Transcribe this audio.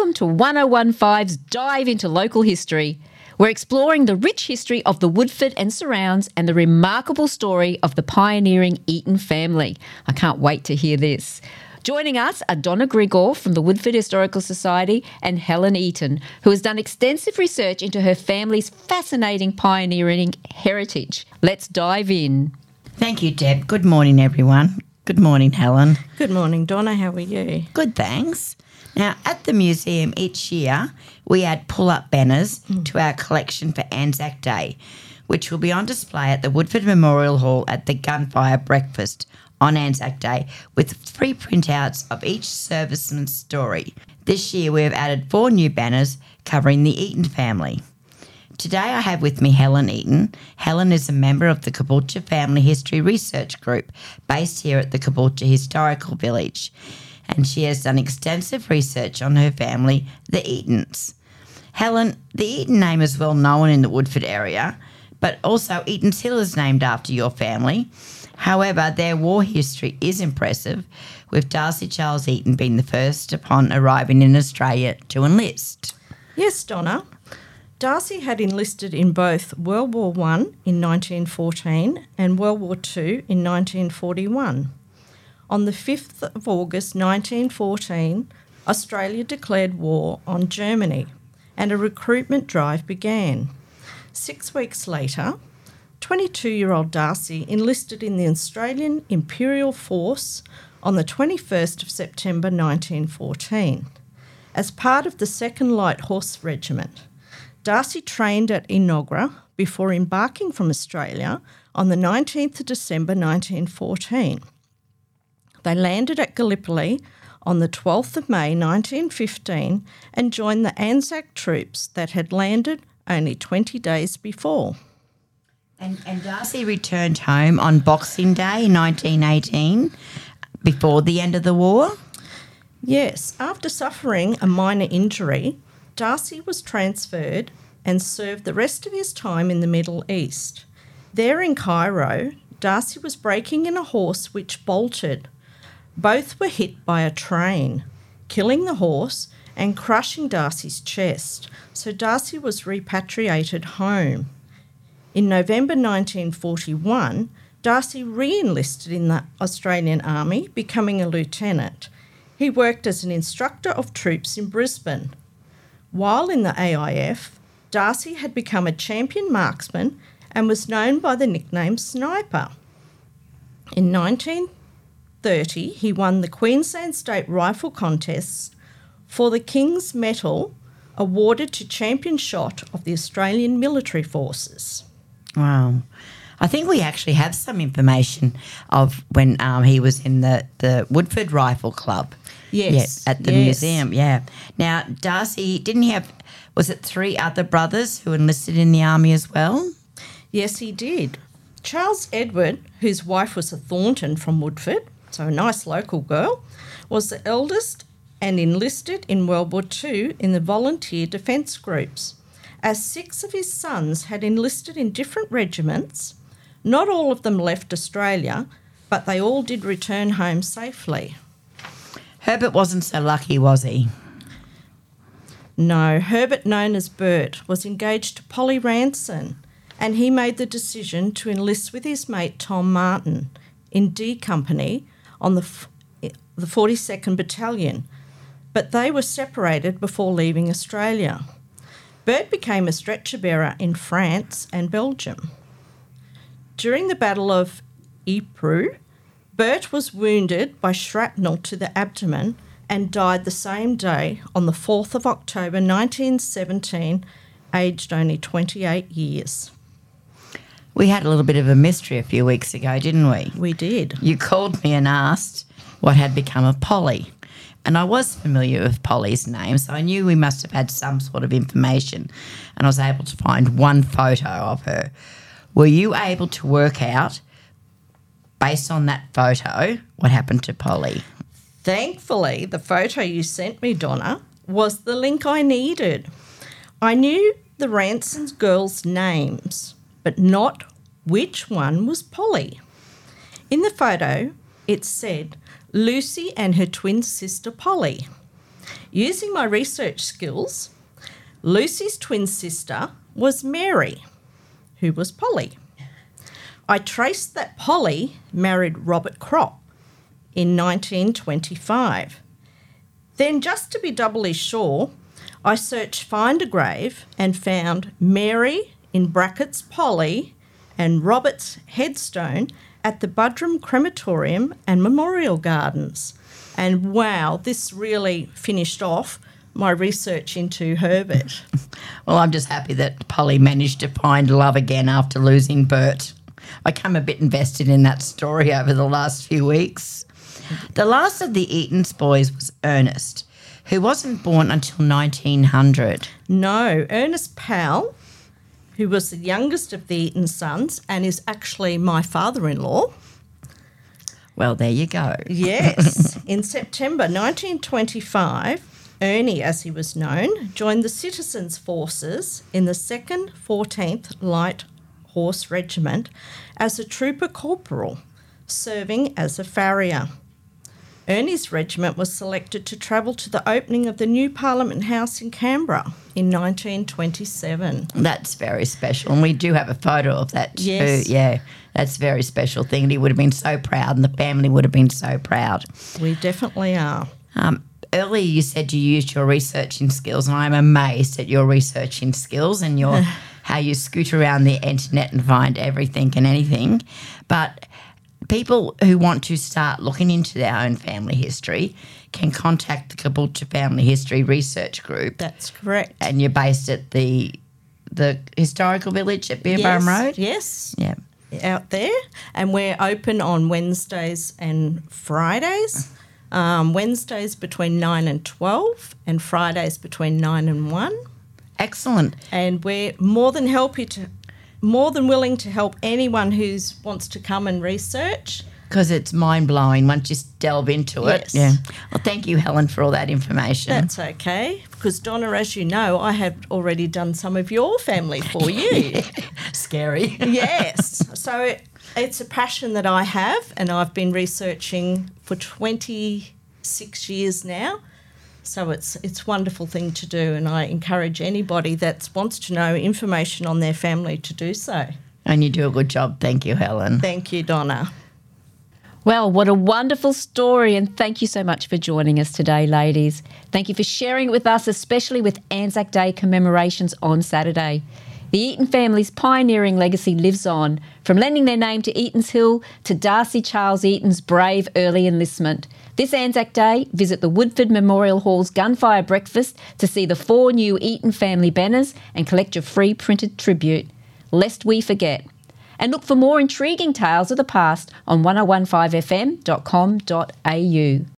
Welcome to 1015's Dive into Local History. We're exploring the rich history of the Woodford and surrounds and the remarkable story of the pioneering Eaton family. I can't wait to hear this. Joining us are Donna Grigor from the Woodford Historical Society and Helen Eaton, who has done extensive research into her family's fascinating pioneering heritage. Let's dive in. Thank you, Deb. Good morning, everyone. Good morning, Helen. Good morning, Donna. How are you? Good, thanks. Now, at the museum each year, we add pull-up banners to our collection for Anzac Day, which will be on display at the Woodford Memorial Hall at the Gunfire Breakfast on Anzac Day, with free printouts of each serviceman's story. This year, we have added 4 new banners covering the Eaton family. Today, I have with me Helen Eaton. Helen is a member of the Caboolture Family History Research Group based here at the Caboolture Historical Village, and she has done extensive research on her family, the Eatons. Helen, the Eaton name is well known in the Woodford area, but also Eaton's Hill is named after your family. However, their war history is impressive, with Darcy Charles Eaton being the first upon arriving in Australia to enlist. Yes, Donna. Darcy had enlisted in both World War I in 1914 and World War II in 1941. On the 5th of August 1914, Australia declared war on Germany and a recruitment drive began. 6 weeks later, 22-year-old Darcy enlisted in the Australian Imperial Force on the 21st of September 1914. As part of the 2nd Light Horse Regiment, Darcy trained at Enoggera before embarking from Australia on the 19th of December 1914. They landed at Gallipoli on the 12th of May 1915 and joined the Anzac troops that had landed only 20 days before. And Darcy returned home on Boxing Day 1918 before the end of the war? Yes, after suffering a minor injury, Darcy was transferred and served the rest of his time in the Middle East. There in Cairo, Darcy was breaking in a horse which bolted. Both were hit by a train, killing the horse and crushing Darcy's chest, so Darcy was repatriated home. In November 1941, Darcy re-enlisted in the Australian Army, becoming a lieutenant. He worked as an instructor of troops in Brisbane. While in the AIF, Darcy had become a champion marksman and was known by the nickname Sniper. In 1930, he won the Queensland State Rifle Contests for the King's Medal awarded to champion shot of the Australian Military Forces. Wow. I think we actually have some information of when he was in the Woodford Rifle Club. Yes. Yeah, at the museum, yeah. Now, Darcy, didn't he have, was it 3 other brothers who enlisted in the army as well? Yes, he did. Charles Edward, whose wife was a Thornton from Woodford, so a nice local girl, was the eldest and enlisted in World War II in the volunteer defence groups. As 6 of his sons had enlisted in different regiments, not all of them left Australia, but they all did return home safely. Herbert wasn't so lucky, was he? No, Herbert, known as Bert, was engaged to Polly Ranson, and he made the decision to enlist with his mate Tom Martin in D Company on the 42nd Battalion, but they were separated before leaving Australia. Bert became a stretcher bearer in France and Belgium. During the Battle of Ypres, Bert was wounded by shrapnel to the abdomen and died the same day on the 4th of October 1917, aged only 28 years. We had a little bit of a mystery a few weeks ago, didn't we? We did. You called me and asked what had become of Polly. And I was familiar with Polly's name, so I knew we must have had some sort of information. And I was able to find one photo of her. Were you able to work out, based on that photo, what happened to Polly? Thankfully, the photo you sent me, Donna, was the link I needed. I knew the Ranson's girls' names, but not which one was Polly. In the photo, it said Lucy and her twin sister Polly. Using my research skills, Lucy's twin sister was Mary, who was Polly. I traced that Polly married Robert Cropp in 1925. Then, just to be doubly sure, I searched Find a Grave and found Mary, in brackets Polly, and Robert's headstone at the Budrum Crematorium and Memorial Gardens. And wow, this really finished off my research into Herbert. Well, I'm just happy that Polly managed to find love again after losing Bert. I became a bit invested in that story over the last few weeks. The last of the Eatons boys was Ernest, who wasn't born until 1900. No, Ernest Powell, who was the youngest of the Eaton sons and is actually my father-in-law. Well, there you go. Yes. In September 1925, Ernie, as he was known, joined the Citizens' Forces in the 2nd 14th Light Horse Regiment as a trooper corporal, serving as a farrier. Ernie's regiment was selected to travel to the opening of the new Parliament House in Canberra in 1927. That's very special, and we do have a photo of that too. Yes. Yeah, that's a very special thing. And he would have been so proud, and the family would have been so proud. We definitely are. Earlier you said you used your researching skills, and I'm amazed at your researching skills and your how you scoot around the internet and find everything and anything. But people who want to start looking into their own family history can contact the Caboolture Family History Research Group. That's correct. And you're based at the historical village at Beerburn Road? Yes. Yeah. Out there. And we're open on Wednesdays and Fridays. Wednesdays between 9 and 12 and Fridays between 9 and 1. Excellent. And we're more than willing to help anyone who wants to come and research. Because it's mind-blowing once you delve into it. Yes. Yeah. Well, thank you, Helen, for all that information. That's okay. Because, Donna, as you know, I have already done some of your family for you. Scary. Yes. So it's a passion that I have, and I've been researching for 26 years now. So it's a wonderful thing to do, and I encourage anybody that wants to know information on their family to do so. And you do a good job. Thank you, Helen. Thank you, Donna. Well, what a wonderful story, and thank you so much for joining us today, ladies. Thank you for sharing it with us, especially with Anzac Day commemorations on Saturday. The Eaton family's pioneering legacy lives on, from lending their name to Eaton's Hill to Darcy Charles Eaton's brave early enlistment. This Anzac Day, visit the Woodford Memorial Hall's Gunfire Breakfast to see the 4 new Eaton family banners and collect your free printed tribute, lest we forget. And look for more intriguing tales of the past on 1015fm.com.au.